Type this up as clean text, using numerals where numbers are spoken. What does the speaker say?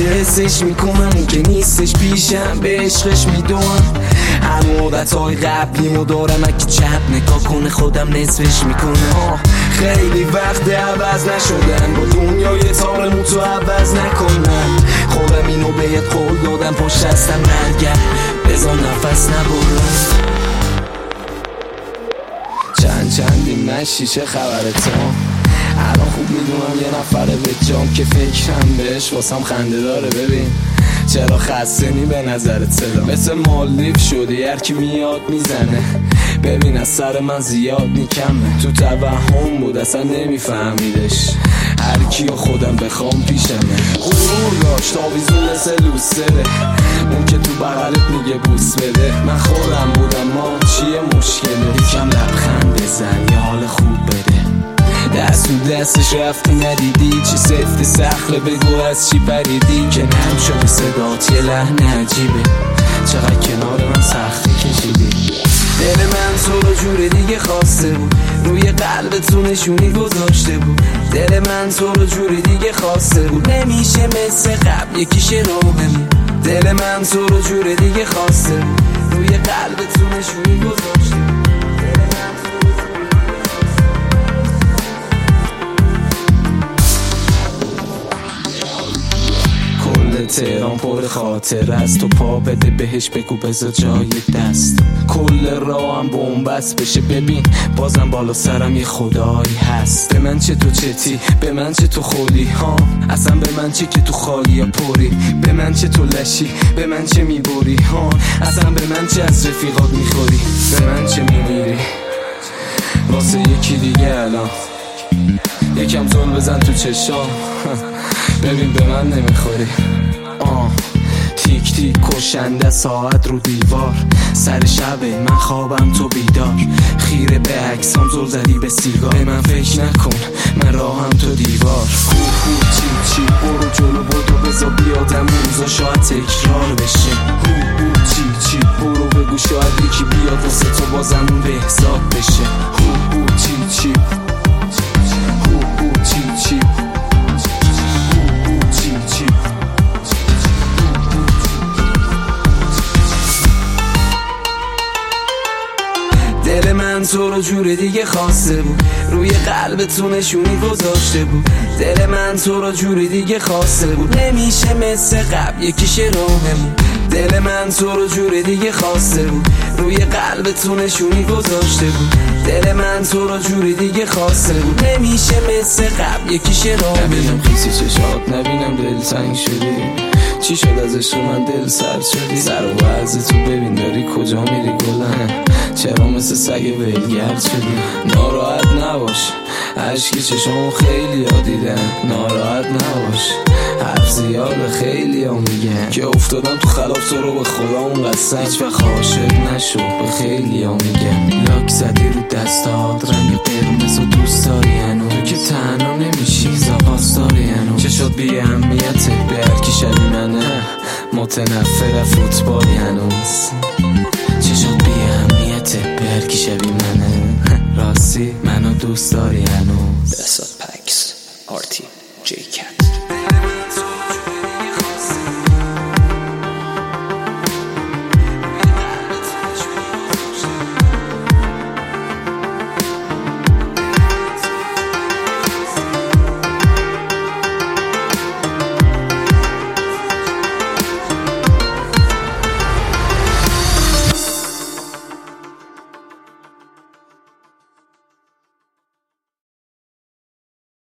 حسش میکنم اون که نیستش پیشم به عشقش میدونم هر مدتهای قبلیمو دارم اگه چپ نگاه کنه خودم نصفش میکنم خیلی وقت عوض نشدن با دنیای تارمو تو عوض نکنن خودم اینو بهت قول دادم پشت هستم نرگرد بذار نفس نبرم چندین نشی چه خبرت الان خوب میدونم یه نفره به جام که فکرم بهش واسم خنده داره ببین چرا خسته نی به نظرت صدا مثل مالدیف شده هر کی میاد میزنه ببین از سر من زیاد نیکمه تو توهم بود اصلا نمیفهمیدش هر کیو خودم بخوام پیشمه غرور داشت آویزون مثل لوسره اون که تو بغلت میگه بوس بده من خودم بودم ما چیه مشکله یکم لبخند بزن یه حال خوب بده دست تو دستش رفتی ندیدی چی سفت سخله بگو از چی پریدی که نرم شده صدات یه لحن عجیبه چقدر کنار من سختی کشیدی دل من تو رو جور دیگه خواسته بود روی قلبتون نشونی گذاشته بود دل من تو رو جور دیگه خواسته بود نمیشه مثل قبل یکیش راهمون دل من تو رو جور دیگه خواسته بود روی قلبتون نشونی گذاشته بود تهران پر خاطر است تو پا بده بهش بگو بذار جای دست کل راهم بنبست بشه ببین بازم بالا سرم یه خدایی هست به من چه تو چتی به من چه تو خودی ها اصلا به من چه که تو خالی یا پری به من چه تو لشی به من چه میبری ها اصلا به من چه از رفیقات میخوری به من چه میمیری واسه یکی دیگه الان یکم زل بزن تو چشام ببین به من نمیخوری تیک تیک کشنده ساعت رو دیوار سر شبه من خوابم تو بیدار خیره به عکسام زل زدی به سیگار به من فکر نکن من راهم تو دیوار چی چی برو جلو بدو بذار بیادم روزا شاید تکرار بشه چی چی برو بگو شاید یکی بیاد واسه تو بازم به حساب بشه چی چی دل من تو رو جور دیگه خواسته بود روی قلبتون نشونی گذاشته بود دل من تو رو جور دیگه خواسته بود نمیشه مثل قبل یکیش راهمون دل من تو رو جور دیگه خواسته بود روی قلبتون نشونی گذاشته بود دل من تو رو جور دیگه خواسته بود نمیشه مثل قبل یکیش راهمون نبینم خیسی چشات نبینم دل تنگ شدی چی شد از عشق من دل سرد شدی سر و وضع تو ببین داری کجا میری گلن چرا مثل سگ ولگرد شدی ناراحت نباش عشقی چشمو خیلی ها دیدن ناراحت نباش حرف زیاده خیلی ها میگن که افتادم تو خلاف تو رو به خدا اون قصد هیچ وقت عاشق نشو به خیلی ها میگن لاک زدی رو دستات رنگ قرمز و دوست داری هنو تو که تنها نمیشی زاپاس داری هنو چشات بی اهمیته به هرکی شبی منه متنفر فوتبالی هنوز چشات بی اهمیته به هرکی شبی منه راستی منو دوست داری هنوز بسات پکس آرتی